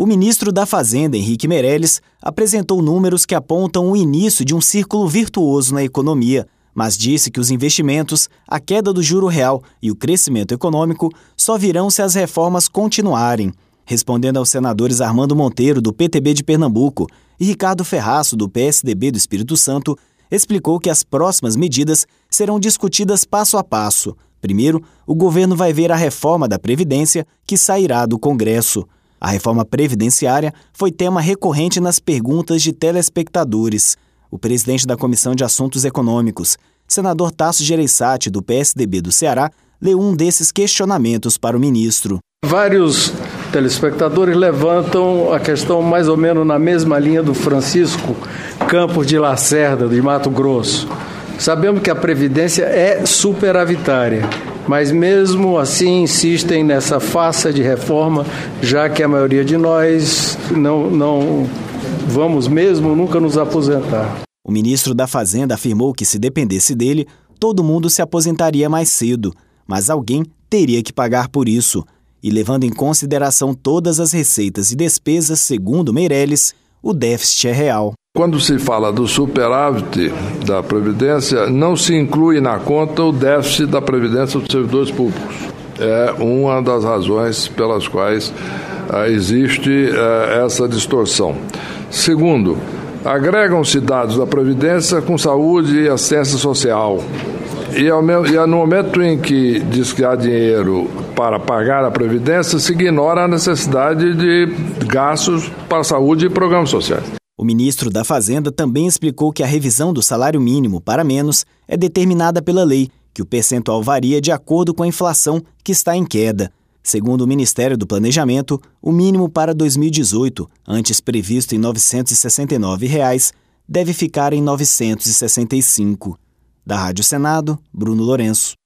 O ministro da Fazenda, Henrique Meirelles, apresentou números que apontam o início de um círculo virtuoso na economia, mas disse que os investimentos, a queda do juro real e o crescimento econômico só virão se as reformas continuarem. Respondendo aos senadores Armando Monteiro, do PTB de Pernambuco, e Ricardo Ferraço, do PSDB do Espírito Santo, explicou que as próximas medidas serão discutidas passo a passo. Primeiro, o governo vai ver a reforma da Previdência, que sairá do Congresso. A reforma previdenciária foi tema recorrente nas perguntas de telespectadores. O presidente da Comissão de Assuntos Econômicos, senador Tasso Gereissati, do PSDB do Ceará, leu um desses questionamentos para o ministro. Vários telespectadores levantam a questão mais ou menos na mesma linha do Francisco Campos de Lacerda, de Mato Grosso. Sabemos que a Previdência é superavitária, mas mesmo assim insistem nessa farsa de reforma, já que a maioria de nós não vamos mesmo nunca nos aposentar. O ministro da Fazenda afirmou que, se dependesse dele, todo mundo se aposentaria mais cedo, mas alguém teria que pagar por isso. E levando em consideração todas as receitas e despesas, segundo Meirelles, o déficit é real. Quando se fala do superávit da Previdência, não se inclui na conta o déficit da Previdência dos servidores públicos. É uma das razões pelas quais existe essa distorção. Segundo, agregam-se dados da Previdência com saúde e assistência social. E no momento em que diz que há dinheiro para pagar a Previdência, se ignora a necessidade de gastos para a saúde e programas sociais. O ministro da Fazenda também explicou que a revisão do salário mínimo para menos é determinada pela lei, que o percentual varia de acordo com a inflação, que está em queda. Segundo o Ministério do Planejamento, o mínimo para 2018, antes previsto em R$ 969, deve ficar em R$ 965. Da Rádio Senado, Bruno Lourenço.